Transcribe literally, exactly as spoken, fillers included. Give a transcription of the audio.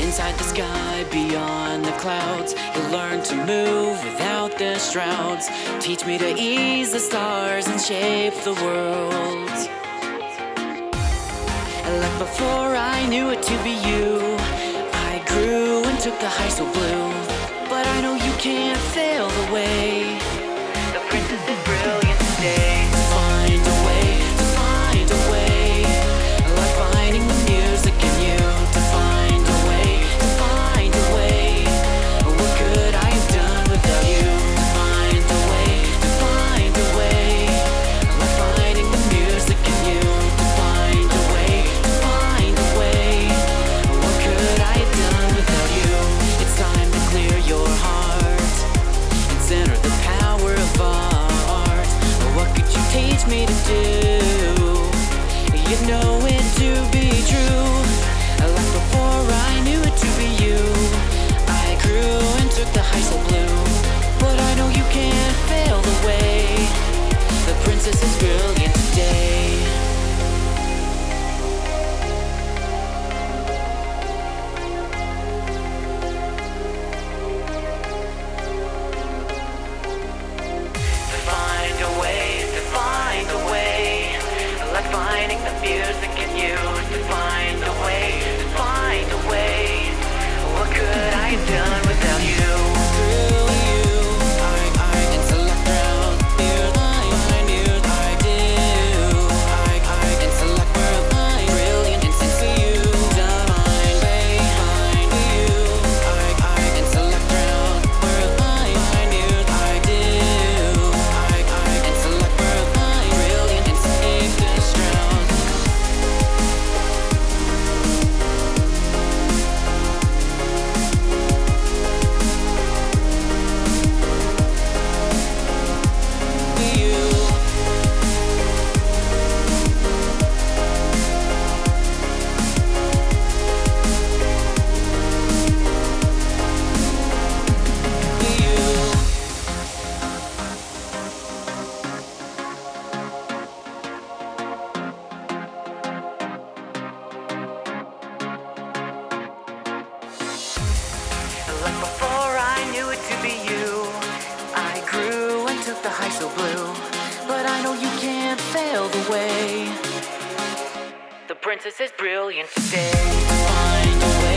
Inside the sky, beyond the clouds, you'll learn to move without the shrouds. Teach me to ease the stars and shape the world. Like before I knew it to be you, I grew and took the high so blue. But I know you can't fail the way the princess is brilliant today. Find a way, to find a way, like finding the music in you. To find a way, to find a way, what could I have done without you? To find a way, to find a way, like finding the music in you. To find a way, to find a way, what could I have done without you? It's time to clear your heart and center the power of art. What could you teach me to do? You know it to be true. Like before I knew it to be you, I grew and took the high so blue. But I know you can't fail the way the princess is brilliant today. To find a way, to find a way, like finding the music in you. To find a way, to find a way, what could I have done without you? Through you, I, I can select round you. I, find you, I do. I, I can select where I'm brilliant and sense for you. Divine way, find you. I, I can select round where I find you. I do. I, I can select where I'm brilliant and safe this round. You. You. Like before I knew it to be you, I grew and took the high so blue. But I know you can't fail the way the princess is brilliant today. To find a way,